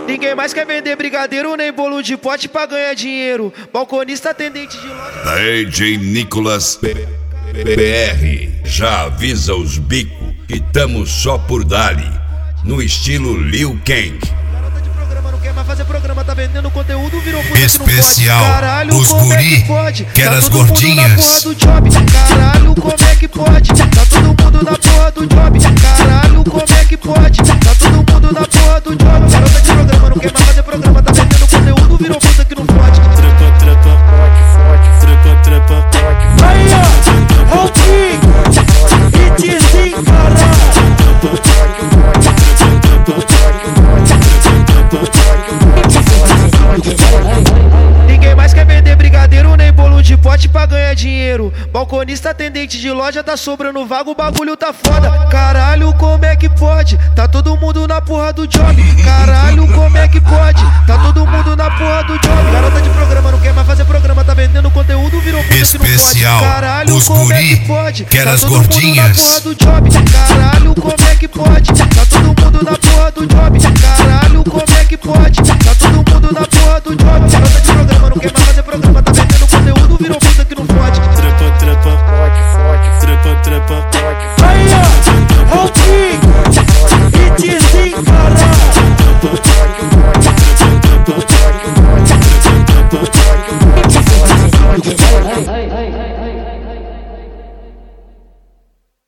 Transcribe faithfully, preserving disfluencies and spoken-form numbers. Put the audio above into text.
Ninguém mais quer vender brigadeiro nem bolo de pote pra ganhar dinheiro. Balconista, atendente de loja. D J Nicolas B R já avisa os bico que tamo só por dali, no estilo Liu Kang. Garota de programa não quer mais fazer programa, tá vendendo conteúdo, virou puta especial. Que não pode. Caralho, os como guri é que pode? quer Tá as todo mundo gordinhas. na porra do job. Caralho, como é que pode? Tá todo mundo na porra do job. Caralho, como é que pode? Tá todo mundo na porra do job. Garota de programa não quer mais fazer programa, tá vendendo conteúdo, virou puta que não pode. Trepa, trepa, pode, pode, trepa, trepa, pode. Aí, ó, o King, e desencaralho. Ninguém mais quer vender brigadeiro nem bolo de pote pra ganhar dinheiro. Balconista, atendente de loja, tá sobrando vaga, o bagulho tá foda. Caralho, como é que pode? Tá todo mundo na porra do job. Caralho, como é que pode? Tá todo mundo na porra do job. Garota de programa não quer mais fazer programa, tá vendendo conteúdo, virou puta que não pode. Especial. Caralho, Os como é guri que pode? quer Tá as todo mundo gordinhas. na porra do job. Caralho, como é que pode? Tá todo mundo na porra do job. Caralho, como é que pode? Tá todo mundo na porra do job. Garota de programa não quer mais fazer programa, tá vendendo conteúdo, virou puta que não pode. Trepa, trepa, pode, pode, trepa, trepa, pode. Aí, ó, o King, e desencaralho.